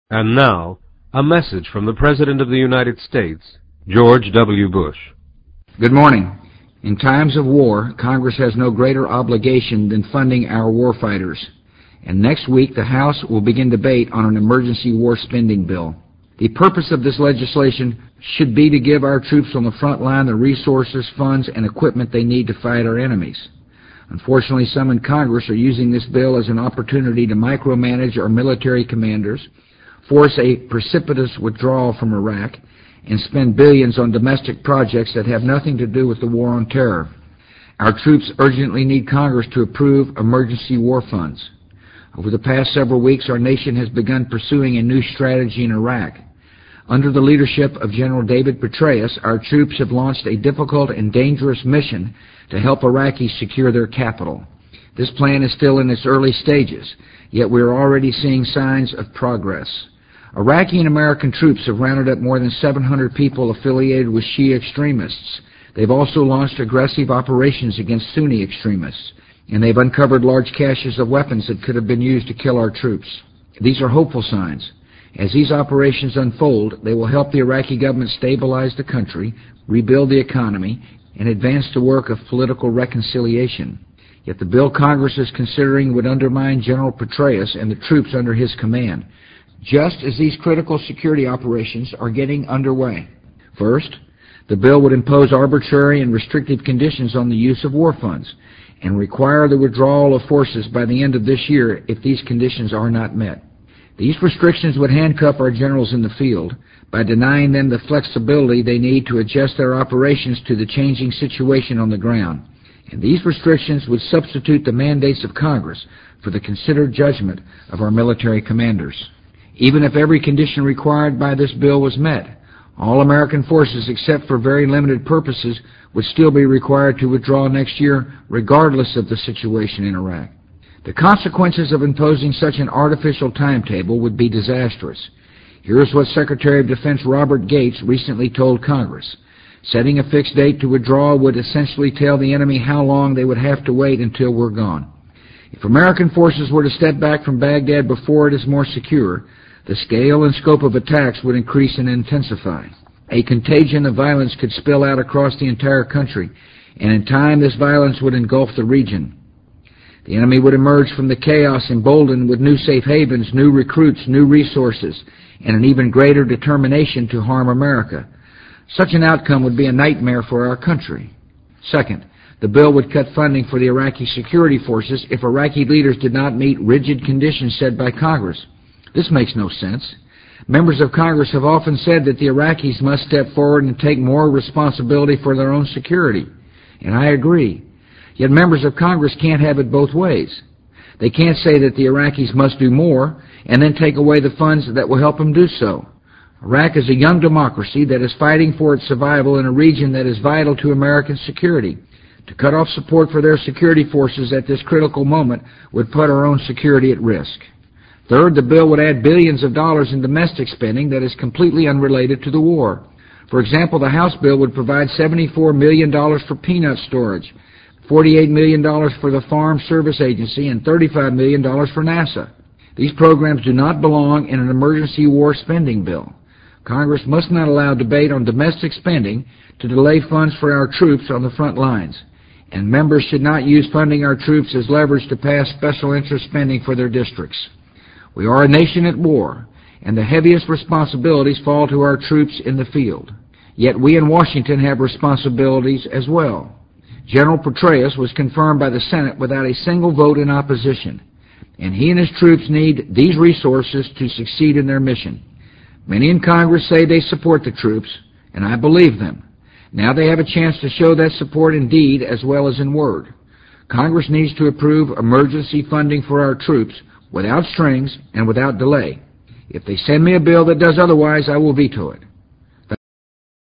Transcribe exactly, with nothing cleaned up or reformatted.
And now, a message from the President of the United States, George W. Bush. Good morning. In times of war, Congress has no greater obligation than funding our warfighters. And next week, the House will begin debate on an emergency war spending bill. The purpose of this legislation should be to give our troops on the front line the resources, funds, and equipment they need to fight our enemies. Unfortunately, some in Congress are using this bill as an opportunity to micromanage our military commanders, force a precipitous withdrawal from Iraq, and spend billions on domestic projects that have nothing to do with the war on terror. Our troops urgently need Congress to approve emergency war funds. Over the past several weeks, our nation has begun pursuing a new strategy in Iraq. Under the leadership of General David Petraeus, our troops have launched a difficult and dangerous mission to help Iraqis secure their capital. This plan is still in its early stages, yet we are already seeing signs of progress. Iraqi and American troops have rounded up more than seven hundred people affiliated with Shia extremists. They've also launched aggressive operations against Sunni extremists, and they've uncovered large caches of weapons that could have been used to kill our troops. These are hopeful signs. As these operations unfold, they will help the Iraqi government stabilize the country, rebuild the economy, and advance the work of political reconciliation. Yet the bill Congress is considering would undermine General Petraeus and the troops under his command, just as these critical security operations are getting underway. First, the bill would impose arbitrary and restrictive conditions on the use of war funds and require the withdrawal of forces by the end of this year if these conditions are not met. These restrictions would handcuff our generals in the field by denying them the flexibility they need to adjust their operations to the changing situation on the ground. And these restrictions would substitute the mandates of Congress for the considered judgment of our military commanders. Even if every condition required by this bill was met, all American forces, except for very limited purposes, would still be required to withdraw next year regardless of the situation in Iraq. The consequences of imposing such an artificial timetable would be disastrous. Here's what Secretary of Defense Robert Gates recently told Congress. Setting a fixed date to withdraw would essentially tell the enemy how long they would have to wait until we're gone. If American forces were to step back from Baghdad before it is more secure, the scale and scope of attacks would increase and intensify. A contagion of violence could spill out across the entire country, and in time this violence would engulf the region. The enemy would emerge from the chaos emboldened with new safe havens, new recruits, new resources, and an even greater determination to harm America. Such an outcome would be a nightmare for our country. Second, the bill would cut funding for the Iraqi security forces if Iraqi leaders did not meet rigid conditions set by Congress. This makes no sense. Members of Congress have often said that the Iraqis must step forward and take more responsibility for their own security, and I agree. Yet members of Congress can't have it both ways. They can't say that the Iraqis must do more and then take away the funds that will help them do so. Iraq is a young democracy that is fighting for its survival in a region that is vital to American security. To cut off support for their security forces at this critical moment would put our own security at risk. Third, the bill would add billions of dollars in domestic spending that is completely unrelated to the war. For example, the House bill would provide seventy-four million dollars for peanut storage, forty-eight million dollars for the Farm Service Agency, and thirty-five million dollars for NASA. These programs do not belong in an emergency war spending bill. Congress must not allow debate on domestic spending to delay funds for our troops on the front lines, and members should not use funding our troops as leverage to pass special interest spending for their districts. We are a nation at war, and the heaviest responsibilities fall to our troops in the field. Yet we in Washington have responsibilities as well. General Petraeus was confirmed by the Senate without a single vote in opposition, and he and his troops need these resources to succeed in their mission. Many in Congress say they support the troops, and I believe them. Now they have a chance to show that support in deed as well as in word. Congress needs to approve emergency funding for our troops without strings and without delay. If they send me a bill that does otherwise, I will veto it.